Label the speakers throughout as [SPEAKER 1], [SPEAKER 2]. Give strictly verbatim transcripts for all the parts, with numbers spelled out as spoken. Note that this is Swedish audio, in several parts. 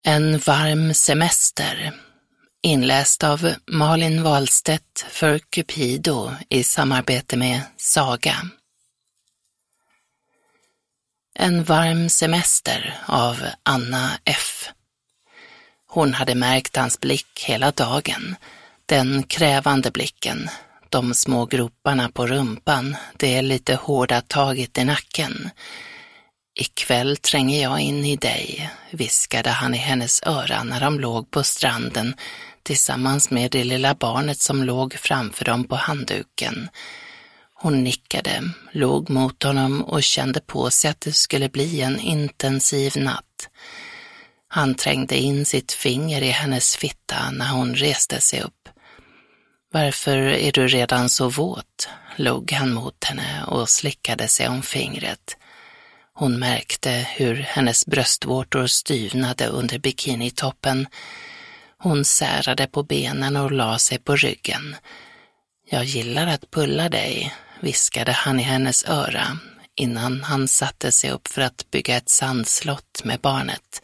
[SPEAKER 1] En varm semester, inläst av Malin Wahlstedt för Cupido i samarbete med Saga. En varm semester av Anna F. Hon hade märkt hans blick hela dagen, den krävande blicken, de små groparna på rumpan, det lite hårda taget i nacken. Ikväll tränger jag in i dig, viskade han i hennes öra när de låg på stranden tillsammans med det lilla barnet som låg framför dem på handduken. Hon nickade, låg mot honom och kände på sig att det skulle bli en intensiv natt. Han trängde in sitt finger i hennes fitta när hon reste sig upp. Varför är du redan så våt? Log han mot henne och slickade sig om fingret. Hon märkte hur hennes bröstvårtor styvnade under bikinitoppen. Hon särade på benen och la sig på ryggen. Jag gillar att pulla dig, viskade han i hennes öra innan han satte sig upp för att bygga ett sandslott med barnet.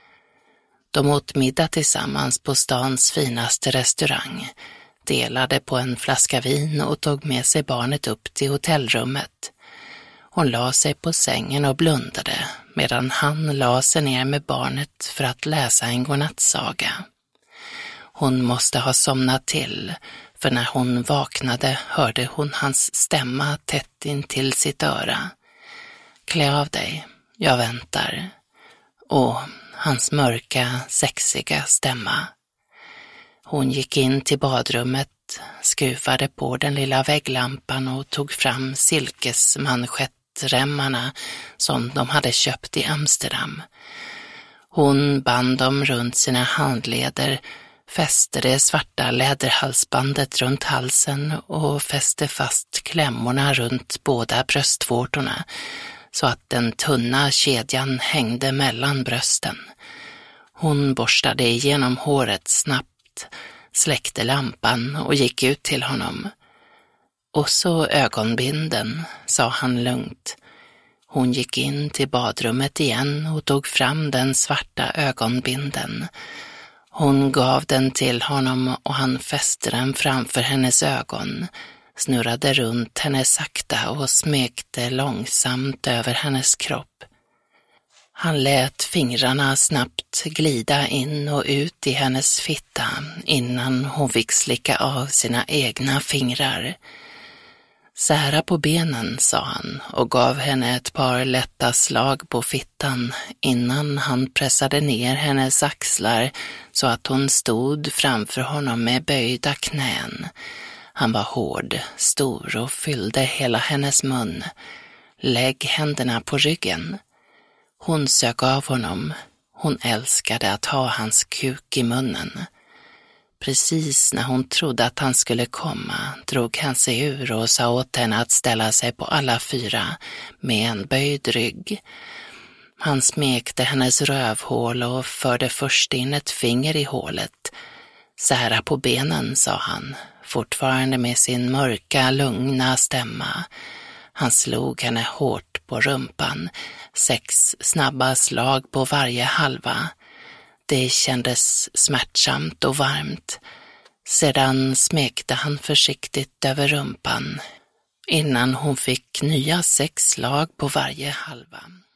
[SPEAKER 1] De åt middag tillsammans på stans finaste restaurang, delade på en flaska vin och tog med sig barnet upp till hotellrummet. Hon la sig på sängen och blundade medan han la sig ner med barnet för att läsa en godnattsaga. Hon måste ha somnat till, för när hon vaknade hörde hon hans stämma tätt in till sitt öra. Klä av dig, jag väntar. Och hans mörka, sexiga stämma. Hon gick in till badrummet, skruvade på den lilla vägglampan och tog fram silkesmanschettremmarna som de hade köpt i Amsterdam. Hon band dem runt sina handleder, fäste det svarta läderhalsbandet runt halsen och fäste fast klämmorna runt båda bröstvårtorna så att den tunna kedjan hängde mellan brösten. Hon borstade igenom håret snabbt, släckte lampan och gick ut till honom. Och så ögonbinden, sa han lugnt. Hon gick in till badrummet igen och tog fram den svarta ögonbinden. Hon gav den till honom och han fäste den framför hennes ögon, snurrade runt henne sakta och smekte långsamt över hennes kropp. Han lät fingrarna snabbt glida in och ut i hennes fitta innan hon fick slicka av sina egna fingrar. Sära på benen, sa han och gav henne ett par lätta slag på fittan innan han pressade ner hennes axlar så att hon stod framför honom med böjda knän. Han var hård, stor och fyllde hela hennes mun. Lägg händerna på ryggen. Hon sök av honom. Hon älskade att ha hans kuk i munnen. Precis när hon trodde att han skulle komma drog han sig ur och sa åt henne att ställa sig på alla fyra med en böjd rygg. Han smekte hennes rövhål och förde först in ett finger i hålet. Sära på benen, sa han, fortfarande med sin mörka, lugna stämma. Han slog henne hårt på rumpan, sex snabba slag på varje halva. Det kändes smärtsamt och varmt. Sedan smekte han försiktigt över rumpan innan hon fick nya sex slag på varje halva.